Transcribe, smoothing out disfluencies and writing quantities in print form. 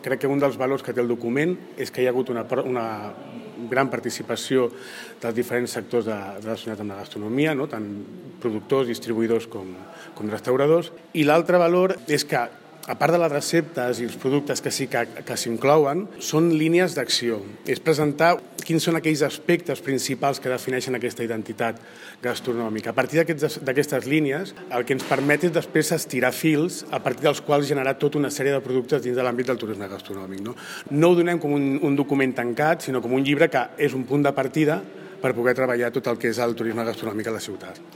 Crec que un dels valors que té el document és que hi ha hagut una gran participació dels diferents sectors relacionats amb la gastronomia, no? Tant productors, distribuïdors com restauradors. I l'altre valor és que, a part de les receptes i els productes que sí que s'inclouen, són línies d'acció. És presentar quins són aquells aspectes principals que defineixen aquesta identitat gastronòmica. A partir d'aquestes línies, el que ens permet és després estirar fils a partir dels quals generar tota una sèrie de productes dins de l'àmbit del turisme gastronòmic. No ho donem com un document tancat, sinó com un llibre que és un punt de partida per poder treballar tot el que és el turisme gastronòmic a la ciutat.